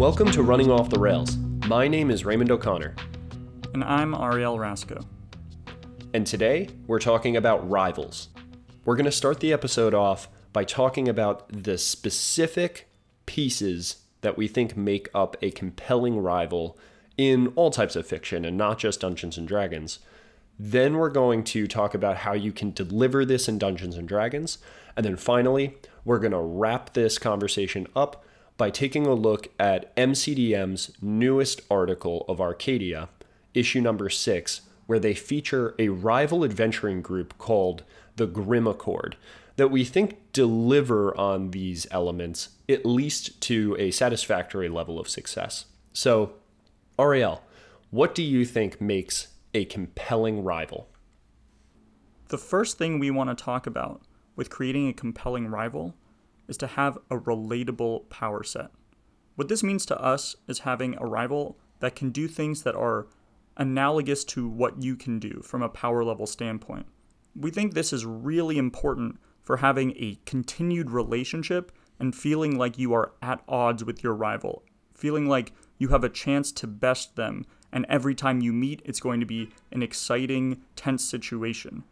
Welcome to Running Off the Rails. My name is Raymond O'Connor. And I'm Ariel Rasco. And today, we're talking about rivals. We're going to start the episode off by talking about the specific pieces that we think make up a compelling rival in all types of fiction and not just Dungeons & Dragons. Then we're going to talk about how you can deliver this in Dungeons & Dragons. And then finally, we're going to wrap this conversation up by taking a look at MCDM's newest article of Arcadia, issue number 6, where they feature a rival adventuring group called the Grim Accord that we think deliver on these elements, at least to a satisfactory level of success. So, Ariel, what do you think makes a compelling rival? The first thing we want to talk about with creating a compelling rival is to have a relatable power set. What this means to us is having a rival that can do things that are analogous to what you can do from a power level standpoint. We think this is really important for having a continued relationship and feeling like you are at odds with your rival, feeling like you have a chance to best them, and every time you meet, it's going to be an exciting, tense situation.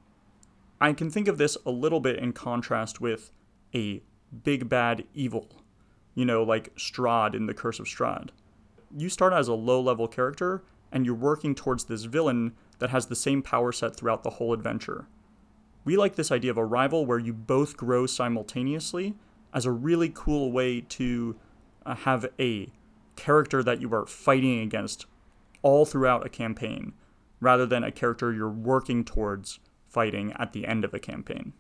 I can think of this a little bit in contrast with a big bad evil, like Strahd in The Curse of Strahd. You start as a low-level character, and you're working towards this villain that has the same power set throughout the whole adventure. We like this idea of a rival where you both grow simultaneously as a really cool way to have a character that you are fighting against all throughout a campaign, rather than a character you're working towards fighting at the end of a campaign.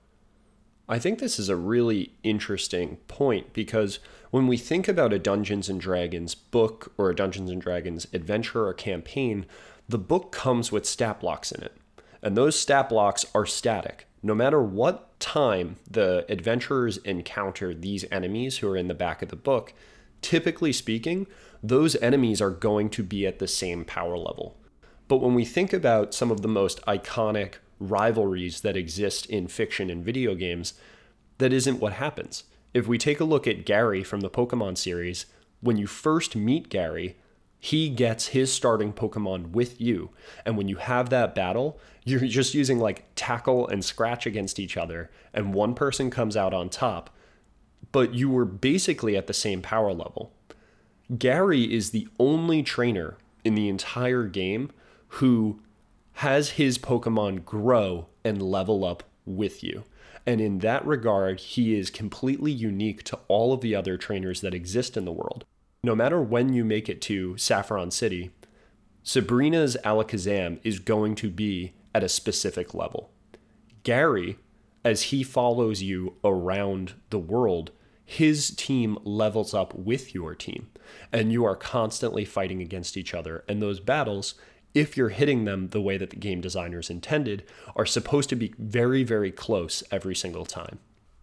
I think this is a really interesting point because when we think about a Dungeons & Dragons book or a Dungeons & Dragons adventure or campaign, the book comes with stat blocks in it. And those stat blocks are static. No matter what time the adventurers encounter these enemies who are in the back of the book, typically speaking, those enemies are going to be at the same power level. But when we think about some of the most iconic rivalries that exist in fiction and video games, that isn't what happens. If we take a look at Gary from the Pokemon series, when you first meet Gary, he gets his starting Pokemon with you. And when you have that battle, you're just using like tackle and scratch against each other, and one person comes out on top, but you were basically at the same power level. Gary is the only trainer in the entire game who has his Pokemon grow and level up with you. And in that regard, he is completely unique to all of the other trainers that exist in the world. No matter when you make it to Saffron City, Sabrina's Alakazam is going to be at a specific level. Gary, as he follows you around the world, his team levels up with your team, and you are constantly fighting against each other. And those battles, if you're hitting them the way that the game designers intended, are supposed to be very, very close every single time.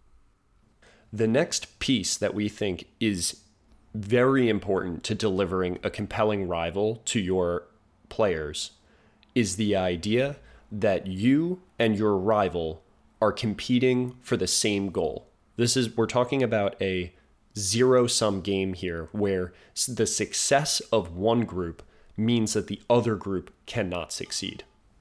The next piece that we think is very important to delivering a compelling rival to your players is the idea that you and your rival are competing for the same goal. We're talking about a zero-sum game here where the success of one group means that the other group cannot succeed.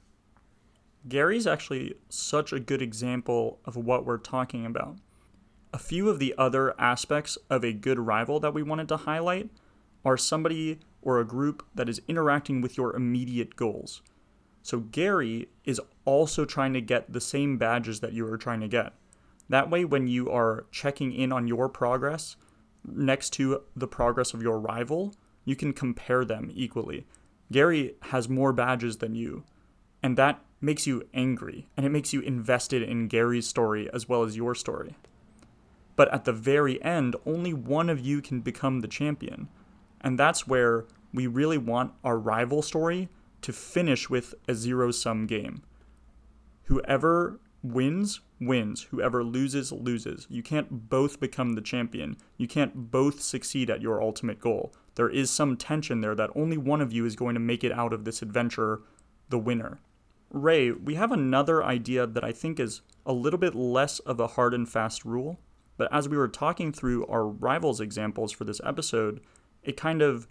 Gary's actually such a good example of what we're talking about. A few of the other aspects of a good rival that we wanted to highlight are somebody or a group that is interacting with your immediate goals. So Gary is also trying to get the same badges that you are trying to get. That way, when you are checking in on your progress next to the progress of your rival, you can compare them equally. Gary has more badges than you, and that makes you angry, and it makes you invested in Gary's story as well as your story. But at the very end, only one of you can become the champion, and that's where we really want our rival story to finish with a zero-sum game. Whoever wins, wins. Whoever loses, loses. You can't both become the champion. You can't both succeed at your ultimate goal. There is some tension there that only one of you is going to make it out of this adventure the winner. Ray, we have another idea that I think is a little bit less of a hard and fast rule, but as we were talking through our rivals examples for this episode, it kind of,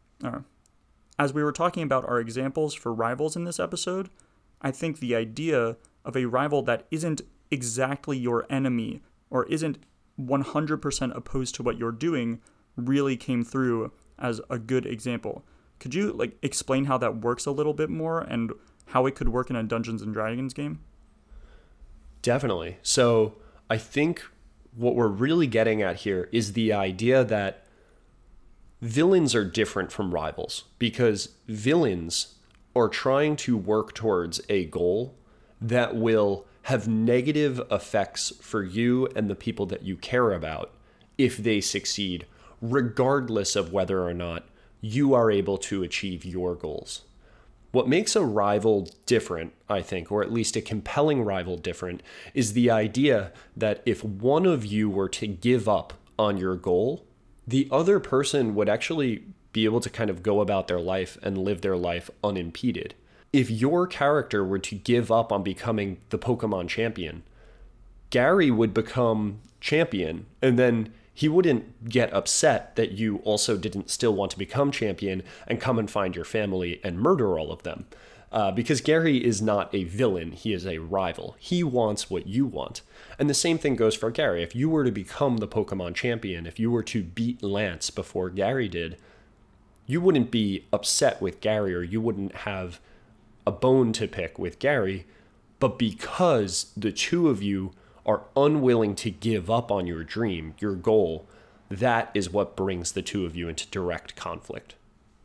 as we were talking about our examples for rivals in this episode, I think the idea of a rival that isn't exactly your enemy or isn't 100% opposed to what you're doing really came through as a good example. Could you explain how that works a little bit more and how it could work in a Dungeons and Dragons game? Definitely. So I think what we're really getting at here is the idea that villains are different from rivals, because villains are trying to work towards a goal that will have negative effects for you and the people that you care about if they succeed, regardless of whether or not you are able to achieve your goals. What makes a rival different, I think, or at least a compelling rival different, is the idea that if one of you were to give up on your goal, the other person would actually be able to kind of go about their life and live their life unimpeded. If your character were to give up on becoming the Pokemon champion, Gary would become champion, and then he wouldn't get upset that you also didn't still want to become champion and come and find your family and murder all of them. Because Gary is not a villain, he is a rival. He wants what you want. And the same thing goes for Gary. If you were to become the Pokemon champion, if you were to beat Lance before Gary did, you wouldn't be upset with Gary, or you wouldn't have a bone to pick with Gary. But because the two of you are unwilling to give up on your dream, your goal, that is what brings the two of you into direct conflict.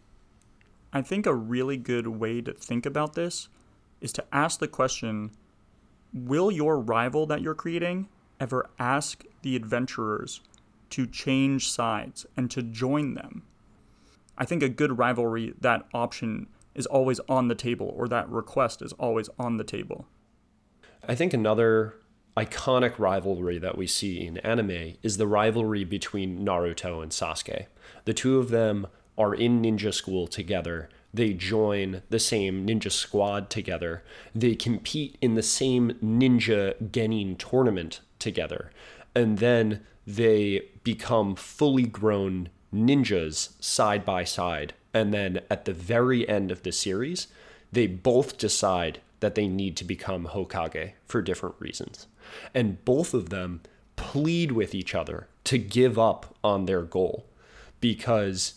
I think a really good way to think about this is to ask the question, will your rival that you're creating ever ask the adventurers to change sides and to join them? I think a good rivalry, that option is always on the table, or that request is always on the table. I think another iconic rivalry that we see in anime is the rivalry between Naruto and Sasuke. The two of them are in ninja school together. They join the same ninja squad together. They compete in the same ninja genin tournament together. And then they become fully grown ninjas side by side. And then at the very end of the series, they both decide that they need to become Hokage for different reasons. And both of them plead with each other to give up on their goal, because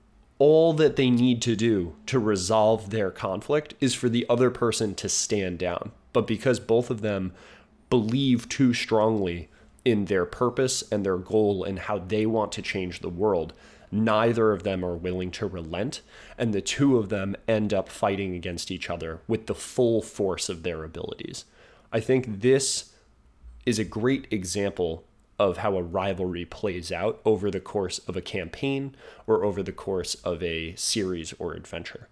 all that they need to do to resolve their conflict is for the other person to stand down. But because both of them believe too strongly in their purpose and their goal and how they want to change the world, neither of them are willing to relent, and the two of them end up fighting against each other with the full force of their abilities. I think this is a great example of how a rivalry plays out over the course of a campaign or over the course of a series or adventure.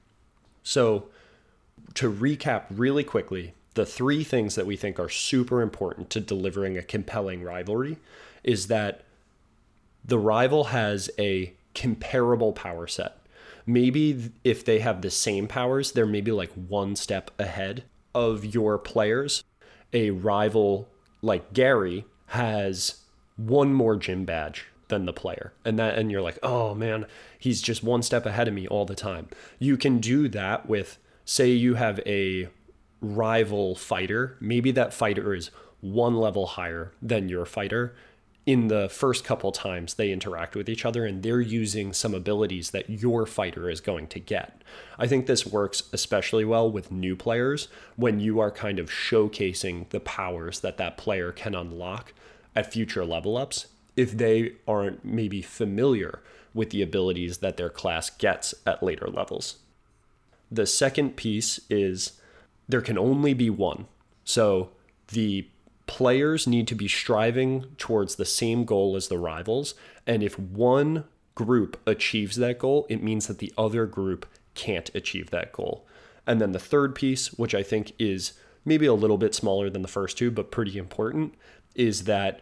So, to recap really quickly, the three things that we think are super important to delivering a compelling rivalry is that the rival has a comparable power set. Maybe if they have the same powers, they're maybe like one step ahead of your players. A rival like Gary has one more gym badge than the player. And you're like, oh man, he's just one step ahead of me all the time. You can do that with, say you have a rival fighter. Maybe that fighter is one level higher than your fighter. In the first couple times they interact with each other, and they're using some abilities that your fighter is going to get. I think this works especially well with new players when you are kind of showcasing the powers that that player can unlock at future level ups if they aren't maybe familiar with the abilities that their class gets at later levels. The second piece is there can only be one. So the players need to be striving towards the same goal as the rivals, and if one group achieves that goal, it means that the other group can't achieve that goal. And then the third piece, which I think is maybe a little bit smaller than the first two, but pretty important, is that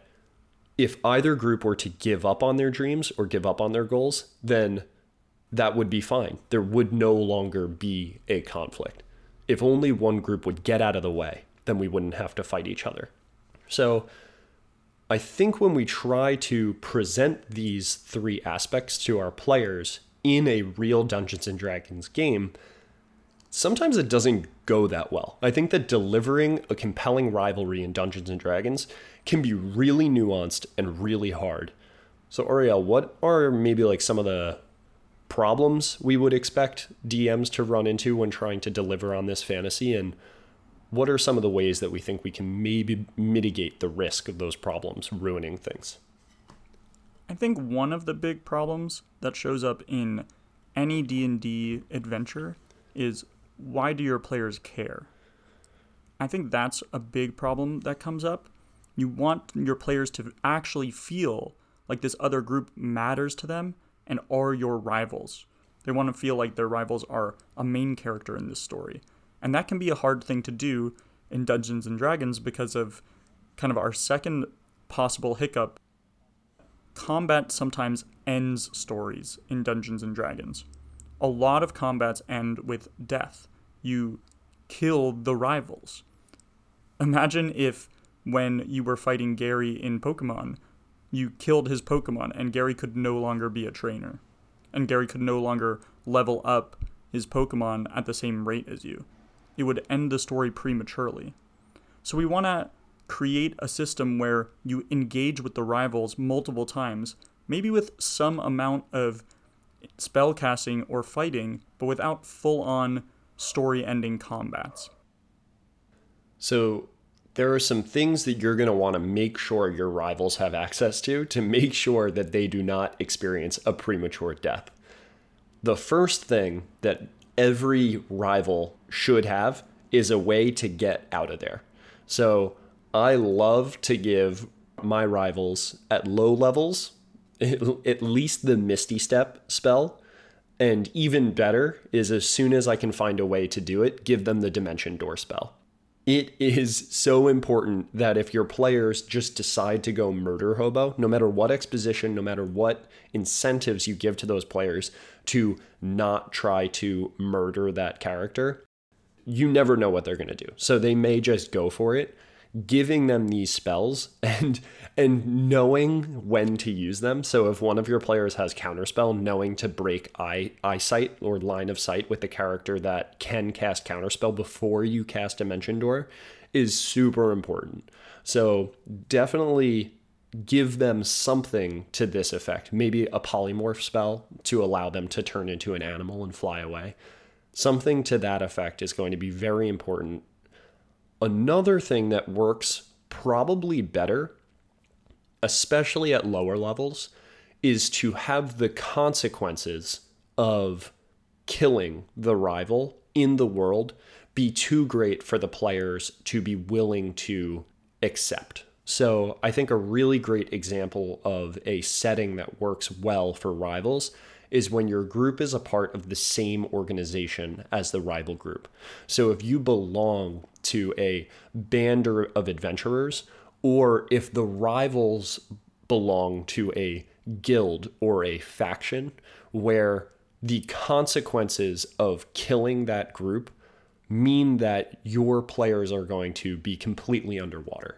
if either group were to give up on their dreams or give up on their goals, then that would be fine. There would no longer be a conflict. If only one group would get out of the way, then we wouldn't have to fight each other. So I think when we try to present these three aspects to our players in a real Dungeons and Dragons game, sometimes it doesn't go that well. I think that delivering a compelling rivalry in Dungeons and Dragons can be really nuanced and really hard. So Ariel, what are maybe like some of the problems we would expect DMs to run into when trying to deliver on this fantasy, and what are some of the ways that we think we can maybe mitigate the risk of those problems ruining things? I think one of the big problems that shows up in any D&D adventure is, why do your players care? I think that's a big problem that comes up. You want your players to actually feel like this other group matters to them and are your rivals. They want to feel like their rivals are a main character in this story. And that can be a hard thing to do in Dungeons and Dragons because of kind of our second possible hiccup. Combat sometimes ends stories in Dungeons and Dragons. A lot of combats end with death. You kill the rivals. Imagine if when you were fighting Gary in Pokemon, you killed his Pokemon and Gary could no longer be a trainer. And Gary could no longer level up his Pokemon at the same rate as you. It would end the story prematurely. So we want to create a system where you engage with the rivals multiple times, maybe with some amount of spell casting or fighting, but without full-on story-ending combats. So there are some things that you're going to want to make sure your rivals have access to make sure that they do not experience a premature death. The first thing that every rival should have is a way to get out of there. So I love to give my rivals at low levels at least the Misty Step spell. And even better is, as soon as I can find a way to do it, give them the Dimension Door spell. It is so important that if your players just decide to go murder hobo, no matter what exposition, no matter what incentives you give to those players to not try to murder that character, you never know what they're going to do. So they may just go for it. Giving them these spells and knowing when to use them. So if one of your players has counterspell, knowing to break eyesight or line of sight with the character that can cast counterspell before you cast Dimension Door is super important. So definitely give them something to this effect. Maybe a polymorph spell to allow them to turn into an animal and fly away. Something to that effect is going to be very important. Another thing that works probably better, especially at lower levels, is to have the consequences of killing the rival in the world be too great for the players to be willing to accept. So I think a really great example of a setting that works well for rivals is when your group is a part of the same organization as the rival group. So if you belong to a band of adventurers, or if the rivals belong to a guild or a faction, where the consequences of killing that group mean that your players are going to be completely underwater.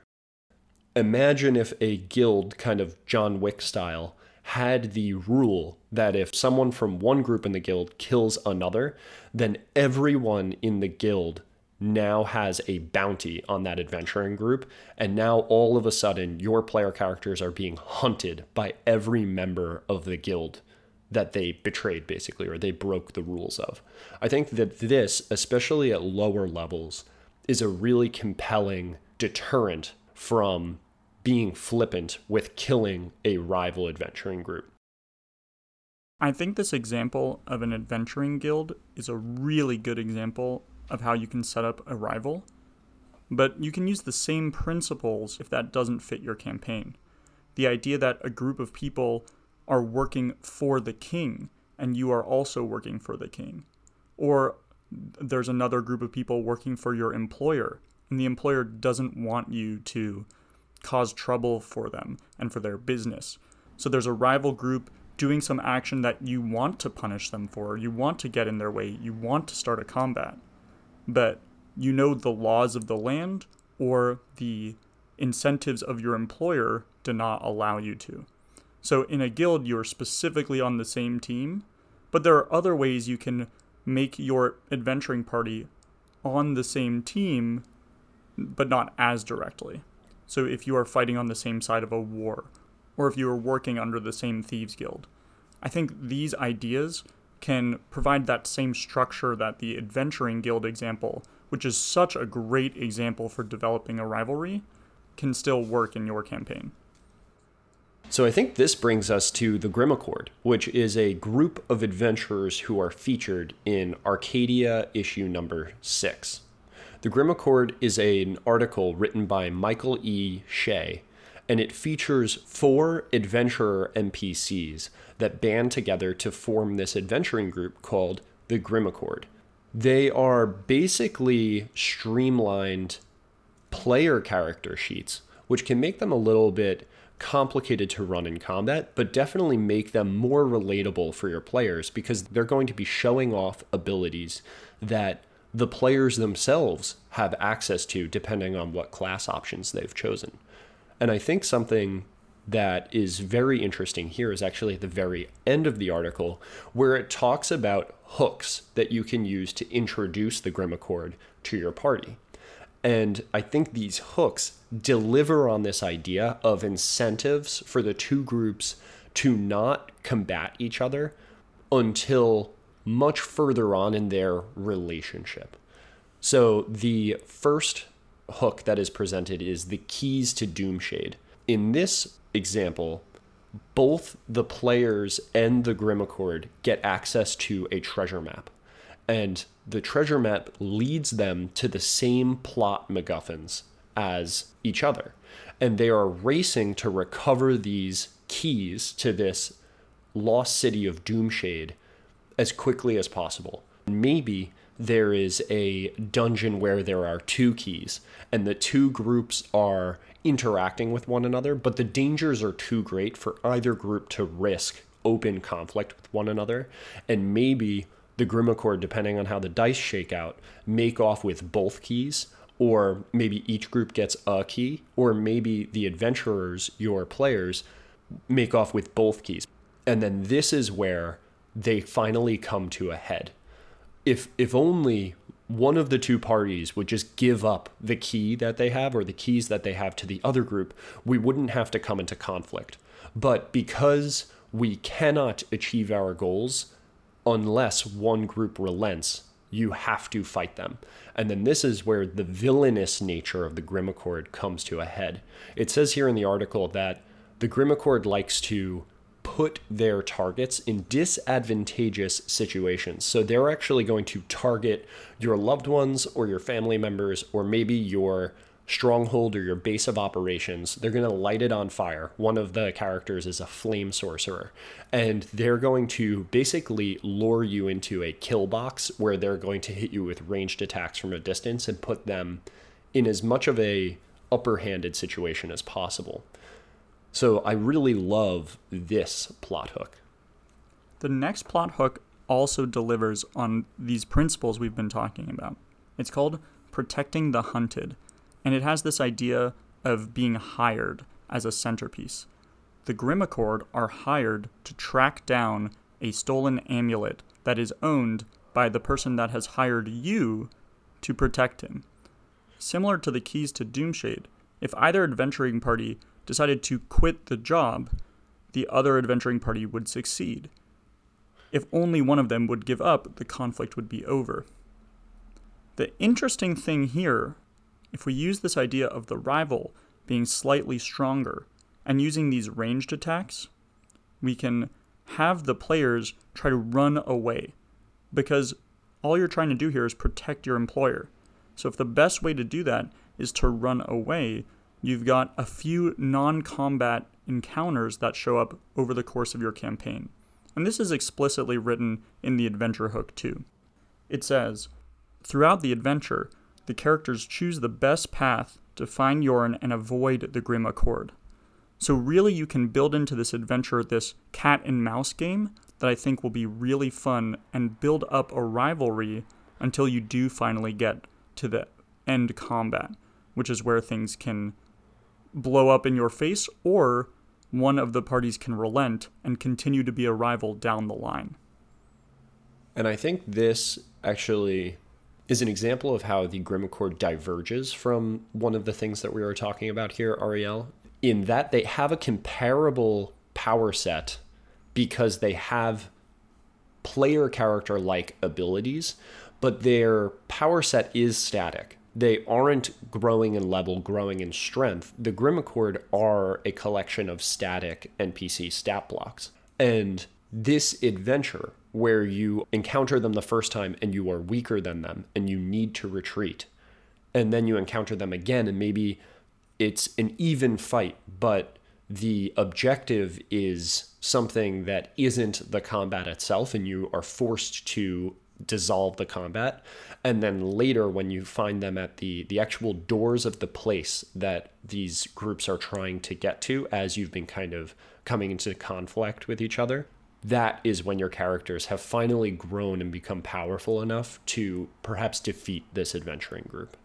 Imagine if a guild, kind of John Wick style, had the rule that if someone from one group in the guild kills another, then everyone in the guild now has a bounty on that adventuring group, and now all of a sudden your player characters are being hunted by every member of the guild that they betrayed, basically, or they broke the rules of. I think that this, especially at lower levels, is a really compelling deterrent from being flippant with killing a rival adventuring group. I think this example of an adventuring guild is a really good example of how you can set up a rival, but you can use the same principles if that doesn't fit your campaign. The idea that a group of people are working for the king and you are also working for the king, or there's another group of people working for your employer and the employer doesn't want you to cause trouble for them and for their business. So there's a rival group doing some action that you want to punish them for, you want to get in their way, you want to start a combat, but you know the laws of the land or the incentives of your employer do not allow you to. So in a guild, you're specifically on the same team, But there are other ways you can make your adventuring party on the same team, but not as directly. So if you are fighting on the same side of a war, or if you are working under the same thieves guild, I think these ideas can provide that same structure that the adventuring guild example, which is such a great example for developing a rivalry, can still work in your campaign. So I think this brings us to the Grimm Accord, which is a group of adventurers who are featured in Arcadia issue number 6. The Grimm Accord is an article written by Michael E. Shea, and it features 4 adventurer NPCs that band together to form this adventuring group called the Grimm Accord. They are basically streamlined player character sheets, which can make them a little bit complicated to run in combat, but definitely make them more relatable for your players because they're going to be showing off abilities that the players themselves have access to depending on what class options they've chosen. And I think something that is very interesting here is actually at the very end of the article where it talks about hooks that you can use to introduce the Grimm Accord to your party. And I think these hooks deliver on this idea of incentives for the two groups to not combat each other until much further on in their relationship. So the first hook that is presented is the keys to Doomshade. In this example, both the players and the Grimm Accord get access to a treasure map. And the treasure map leads them to the same plot MacGuffins as each other. And they are racing to recover these keys to this lost city of Doomshade as quickly as possible. Maybe there is a dungeon where there are 2 keys and the 2 groups are interacting with one another, but the dangers are too great for either group to risk open conflict with one another. And maybe the Grimm Accord, depending on how the dice shake out, make off with both keys, or maybe each group gets a key, or maybe the adventurers, your players, make off with both keys. And then this is where they finally come to a head. If only one of the 2 parties would just give up the key that they have or the keys that they have to the other group, we wouldn't have to come into conflict. But because we cannot achieve our goals unless one group relents, you have to fight them. And then this is where the villainous nature of the Grimm Accord comes to a head. It says here in the article that the Grimm Accord likes to put their targets in disadvantageous situations. So they're actually going to target your loved ones or your family members or maybe your stronghold or your base of operations. They're going to light it on fire. One of the characters is a flame sorcerer, and they're going to basically lure you into a kill box where they're going to hit you with ranged attacks from a distance and put them in as much of a upper-handed situation as possible. So I really love this plot hook. The next plot hook also delivers on these principles we've been talking about. It's called Protecting the Hunted, and it has this idea of being hired as a centerpiece. The Grimm Accord are hired to track down a stolen amulet that is owned by the person that has hired you to protect him. Similar to the keys to Doomshade, if either adventuring party decided to quit the job, the other adventuring party would succeed. If only one of them would give up, the conflict would be over. The interesting thing here, if we use this idea of the rival being slightly stronger and using these ranged attacks, we can have the players try to run away because all you're trying to do here is protect your employer. So if the best way to do that is to run away, you've got a few non-combat encounters that show up over the course of your campaign. And this is explicitly written in the adventure hook too. It says, throughout the adventure, the characters choose the best path to find Yorin and avoid the Grimm Accord. So really you can build into this adventure this cat and mouse game that I think will be really fun and build up a rivalry until you do finally get to the end combat, which is where things can blow up in your face, or one of the parties can relent and continue to be a rival down the line. And I think this actually is an example of how the Grim Accord diverges from one of the things that we were talking about here, Ariel, in that they have a comparable power set because they have player character like abilities, but their power set is static. They aren't growing in level, growing in strength. The Grim Accord are a collection of static NPC stat blocks. And this adventure, where you encounter them the first time and you are weaker than them and you need to retreat, and then you encounter them again and maybe it's an even fight, but the objective is something that isn't the combat itself and you are forced to dissolve the combat. And then later when you find them at the actual doors of the place that these groups are trying to get to as you've been kind of coming into conflict with each other, that is when your characters have finally grown and become powerful enough to perhaps defeat this adventuring group.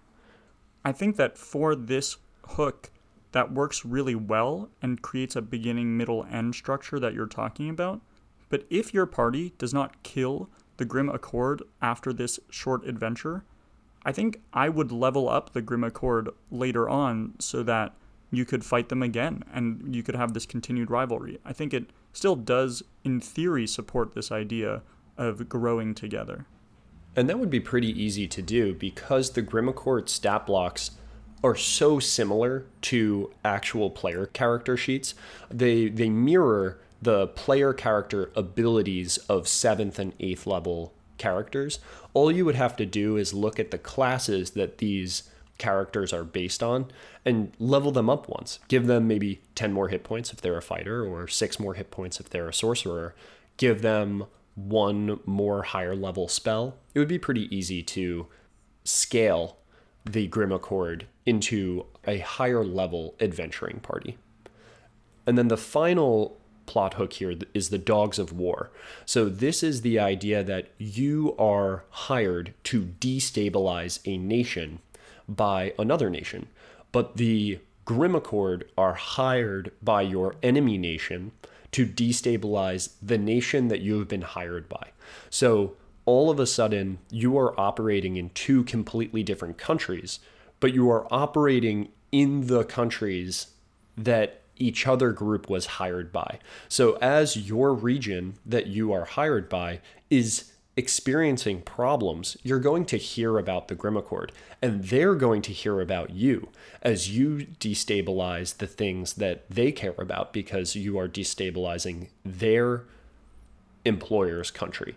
I think that for this hook, that works really well and creates a beginning, middle, end structure that you're talking about. But if your party does not kill the Grim Accord after this short adventure, I think I would level up the Grim Accord later on so that you could fight them again and you could have this continued rivalry. I think it still does, in theory, support this idea of growing together. And that would be pretty easy to do because the Grim Accord stat blocks are so similar to actual player character sheets. They mirror the player character abilities of 7th and 8th level characters. All you would have to do is look at the classes that these characters are based on and level them up once. Give them maybe 10 more hit points if they're a fighter or 6 more hit points if they're a sorcerer. Give them 1 more higher level spell. It would be pretty easy to scale the Grim Accord into a higher level adventuring party. And then the final plot hook here is the Dogs of War. So this is the idea that you are hired to destabilize a nation by another nation, but the Grim Accord are hired by your enemy nation to destabilize the nation that you have been hired by. So all of a sudden, you are operating in 2 completely different countries, but you are operating in the countries that each other group was hired by. So as your region that you are hired by is experiencing problems, you're going to hear about the Grim Accord, and they're going to hear about you as you destabilize the things that they care about because you are destabilizing their employer's country.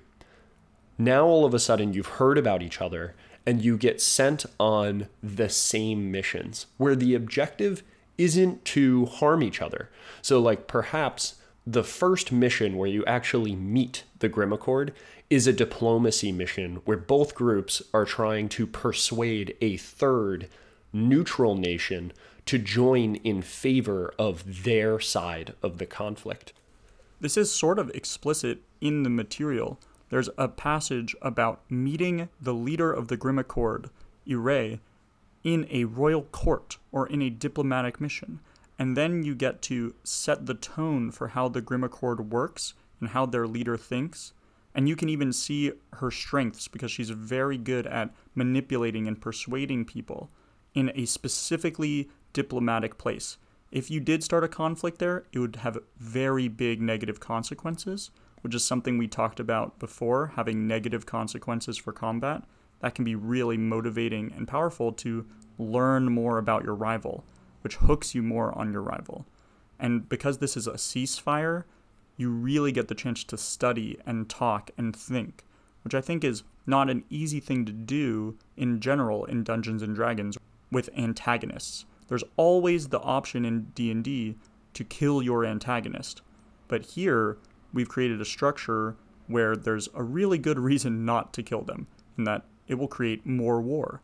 Now all of a sudden you've heard about each other and you get sent on the same missions where the objective isn't to harm each other. So like perhaps the first mission where you actually meet the Grim Accord is a diplomacy mission where both groups are trying to persuade a third neutral nation to join in favor of their side of the conflict. This is sort of explicit in the material. There's a passage about meeting the leader of the Grim Accord, Irae, in a royal court or in a diplomatic mission. And then you get to set the tone for how the Grim Accord works and how their leader thinks. And you can even see her strengths because she's very good at manipulating and persuading people in a specifically diplomatic place. If you did start a conflict there, it would have very big negative consequences, which is something we talked about before, having negative consequences for combat. That can be really motivating and powerful to learn more about your rival, which hooks you more on your rival. And because this is a ceasefire, you really get the chance to study and talk and think, which I think is not an easy thing to do in general in Dungeons & Dragons with antagonists. There's always the option in D&D to kill your antagonist. But here, we've created a structure where there's a really good reason not to kill them, and that it will create more war.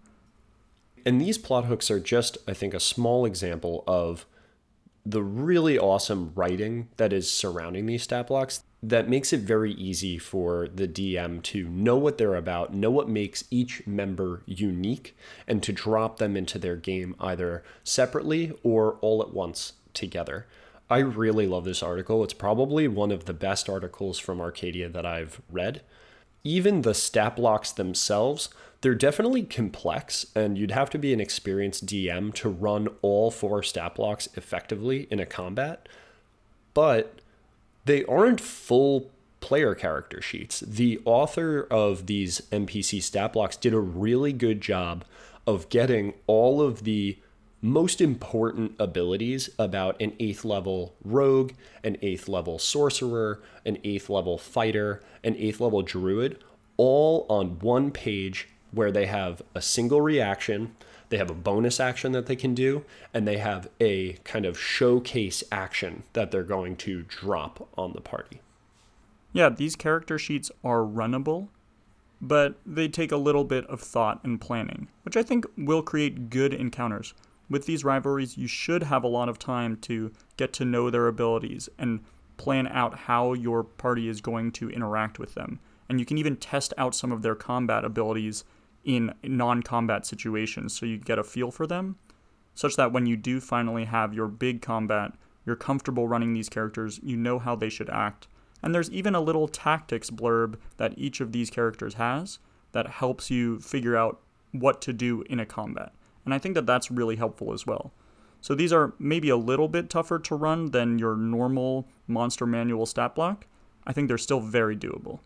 And these plot hooks are just, I think, a small example of the really awesome writing that is surrounding these stat blocks that makes it very easy for the DM to know what they're about, know what makes each member unique, and to drop them into their game either separately or all at once together. I really love this article. It's probably one of the best articles from Arcadia that I've read. even the stat blocks themselves, they're definitely complex, and you'd have to be an experienced DM to run all 4 stat blocks effectively in a combat. But they aren't full player character sheets. The author of these NPC stat blocks did a really good job of getting all of the most important abilities about an 8th level rogue, an 8th level sorcerer, an 8th level fighter, an 8th level druid, all on one page where they have a single reaction, they have a bonus action that they can do, and they have a kind of showcase action that they're going to drop on the party. Yeah, these character sheets are runnable, but they take a little bit of thought and planning, which I think will create good encounters. With these rivalries, you should have a lot of time to get to know their abilities and plan out how your party is going to interact with them. And you can even test out some of their combat abilities in non-combat situations so you get a feel for them, such that when you do finally have your big combat, you're comfortable running these characters, you know how they should act. And there's even a little tactics blurb that each of these characters has that helps you figure out what to do in a combat. And I think that that's really helpful as well. So these are maybe a little bit tougher to run than your normal monster manual stat block. I think they're still very doable.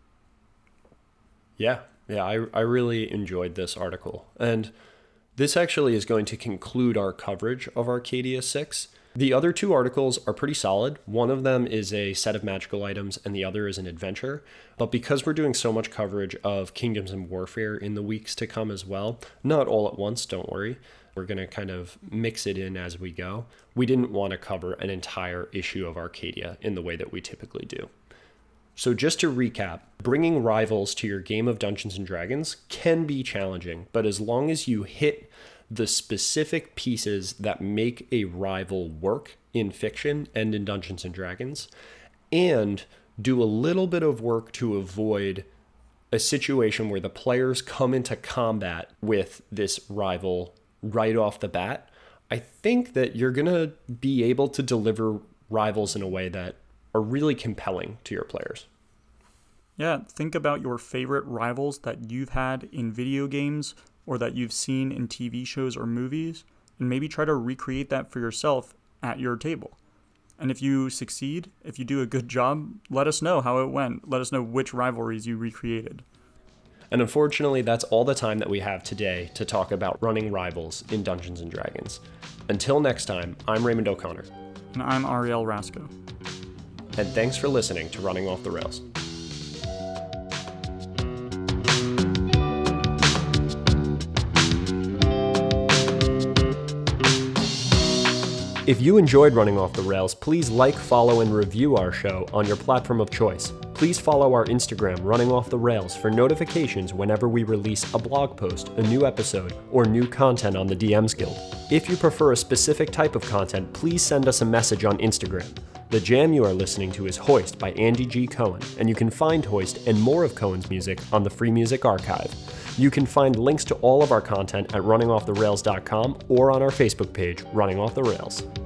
Yeah, I really enjoyed this article. And this actually is going to conclude our coverage of Arcadia 6. The other 2 articles are pretty solid. One of them is a set of magical items and the other is an adventure. But because we're doing so much coverage of Kingdoms and Warfare in the weeks to come as well, not all at once, don't worry. We're going to kind of mix it in as we go. We didn't want to cover an entire issue of Arcadia in the way that we typically do. So just to recap, bringing rivals to your game of Dungeons & Dragons can be challenging, but as long as you hit the specific pieces that make a rival work in fiction and in Dungeons & Dragons, and do a little bit of work to avoid a situation where the players come into combat with this rival right off the bat, I think that you're going to be able to deliver rivals in a way that are really compelling to your players. Yeah, think about your favorite rivals that you've had in video games or that you've seen in TV shows or movies, and maybe try to recreate that for yourself at your table. And if you succeed, if you do a good job, let us know how it went. Let us know which rivalries you recreated. And unfortunately, that's all the time that we have today to talk about running rivals in Dungeons & Dragons. Until next time, I'm Raymond O'Connor. And I'm Ariel Rasco. And thanks for listening to Running Off the Rails. If you enjoyed Running Off the Rails, please like, follow, and review our show on your platform of choice. Please follow our Instagram, Running Off the Rails, for notifications whenever we release a blog post, a new episode, or new content on the DMs Guild. If you prefer a specific type of content, please send us a message on Instagram. The jam you are listening to is Hoist by Andy G. Cohen, and you can find Hoist and more of Cohen's music on the Free Music Archive. You can find links to all of our content at runningofftherails.com or on our Facebook page, Running Off the Rails.